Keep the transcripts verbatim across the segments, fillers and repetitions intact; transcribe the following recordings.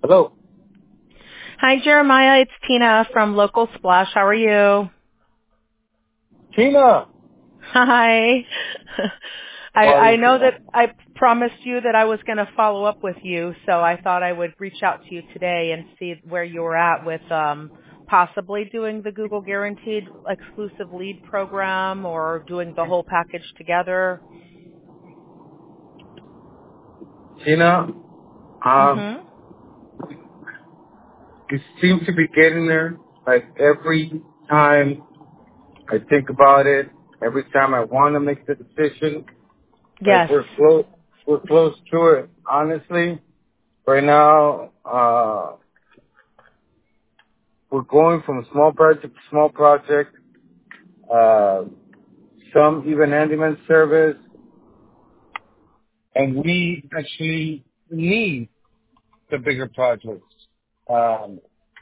Hello. Hi, Jeremiah. It's Tina from Local Splash. How are you? Tina. Hi. I, How are I you, know Tina? that I promised you that I was going to follow up with you, so I thought I would reach out to you today and see where you were at with um, possibly doing the Google Guaranteed Exclusive Lead program or doing the whole package together. Tina, um, Mm-hmm. you seem to be getting there. Like every time I think about it, every time I want to make the decision, like Yes. we're close, we're close to it. Honestly, right now, uh, we're going from small project to small project. Uh, some even handyman service, and we actually need the bigger projects. Um,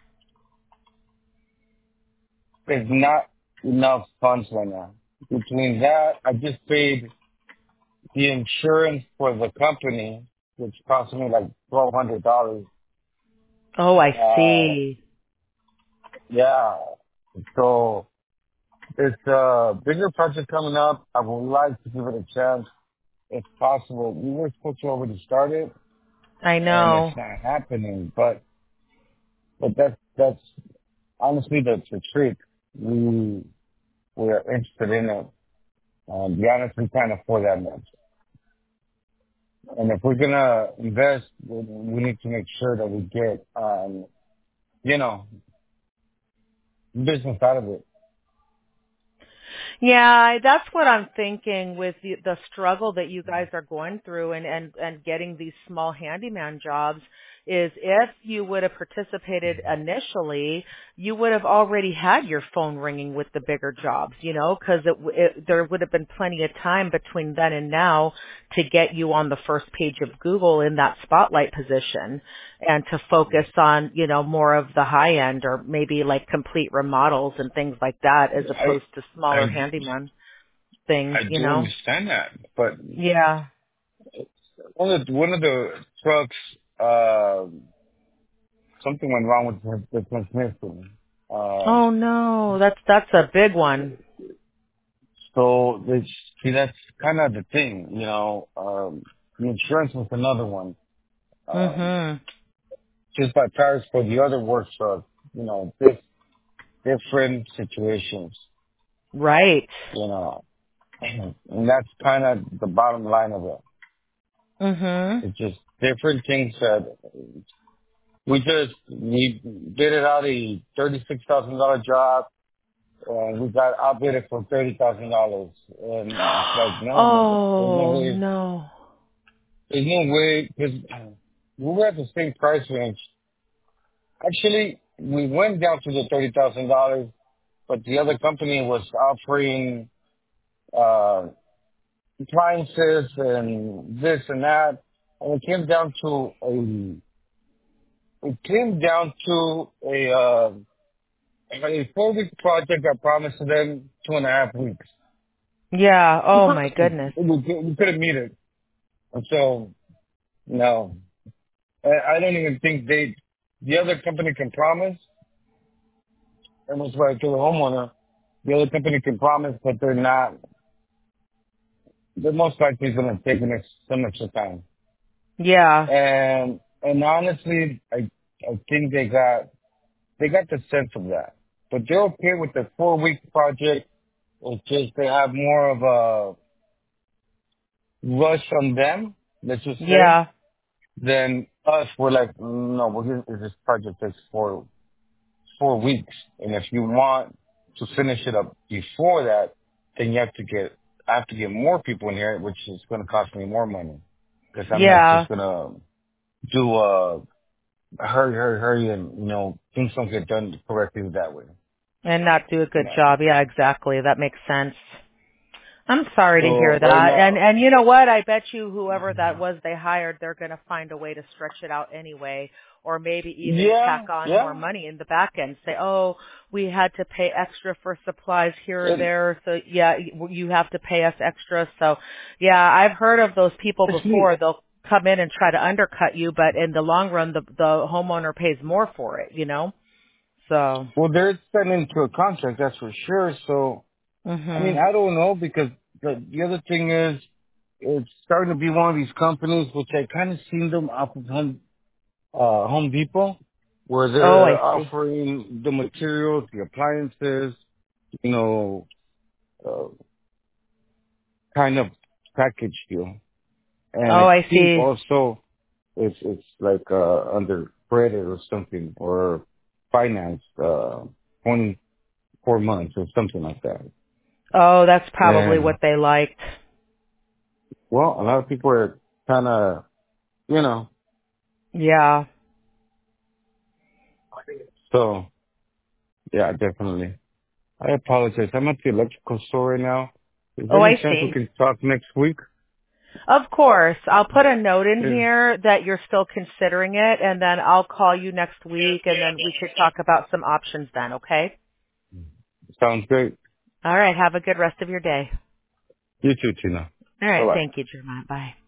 there's not enough funds right now. Between that, I just paid the insurance for the company, which cost me like twelve hundred dollars. Oh, I Uh, see. yeah. So it's a bigger project coming up. I would like to give it a chance if possible. We were supposed to already start it, I and it's know. not happening. But but that's that's honestly the the trick. We we are interested in it. Um, to be honest, we can't afford that much. And if we're gonna invest, we we need to make sure that we get, um, you know, business out of it. Yeah, that's what I'm thinking with the, the struggle that you guys are going through and, and, and getting these small handyman jobs is if you would have participated initially, you would have already had your phone ringing with the bigger jobs, you know, because it, it, there would have been plenty of time between then and now to get you on the first page of Google in that spotlight position and to focus on, you know, more of the high end or maybe like complete remodels and things like that as I opposed to smaller I handyman things, I you do know? understand that, but Yeah. one of the, one of the trucks, uh, something went wrong with the, the transmission. Um, Oh no, that's, that's a big one. so it's, see, that's kind of the thing, you know. Um, the insurance was another one. Um, Mhm. just by tires for the other work truck, you know, this different situations, Right. you know. And that's kind of the bottom line of it. Mhm. It's just different things that we just, we did it out a thirty-six thousand dollars job and we got outbid for thirty thousand dollars. And it's like, no, there's no Oh way, no. there's no way, because we were at the same price range. Actually, we went down to the thirty thousand dollars, but the other company was offering, uh, appliances and this and that. And it came down to a It came down to a, uh, a four week project I promised to them two and a half weeks. Yeah. Oh my goodness. we, we couldn't meet it. And so, no. I, I don't even think they, the other company can promise, and that's why I told the homeowner, the other company can promise, but they're not, they're most likely going to take an ex, some extra time. Yeah. And, and honestly, I, I think they got, they got the sense of that. But they're okay with the four week project. It's just they have more of a rush on them, let's just say, Yeah. than us. We're like, no, we're gonna, this project takes four, four weeks. And if you want to finish it up before that, then you have to get, I have to get more people in here, which is going to cost me more money. Cause I'm not Yeah. just going to do a hurry, hurry, hurry and, you know, things don't get done correctly that way. And not do a good No. job. Yeah, exactly. That makes sense. I'm sorry to So hear right that. And now, and you know what? I bet you whoever that was they hired, they're going to find a way to stretch it out anyway, or maybe even yeah, tack on more yeah. money in the back end. Say, oh, we had to pay extra for supplies here or And there, so yeah, you you have to pay us extra. So, yeah, I've heard of those people actually, before. They'll come in and try to undercut you, but in the long run, the the homeowner pays more for it. You know. So. Well, they're sending to a contract, that's for sure. So, I mean, Mhm. I don't know because the, the other thing is, it's starting to be one of these companies which I kind of seen them off of Home, uh, Home Depot, where Oh, they're I see. offering the materials, the appliances, you know, uh, kind of package deal. And Oh, I I think see. also it's, it's like, uh, under credit or something or finance, uh, twenty-four months or something like that. Oh, that's probably what And, they liked. well, a lot of people are kind of, you know, Yeah. so, yeah, definitely. I apologize. I'm at the electrical store right now. Is there Oh, any I chance we see. can talk next week? Of course. I'll put a note in Yeah. here that you're still considering it, and then I'll call you next week, and then we could talk about some options then, okay? Sounds great. All right. Have a good rest of your day. You too, Tina. All right. Bye-bye. Thank you, Jeremiah. Bye.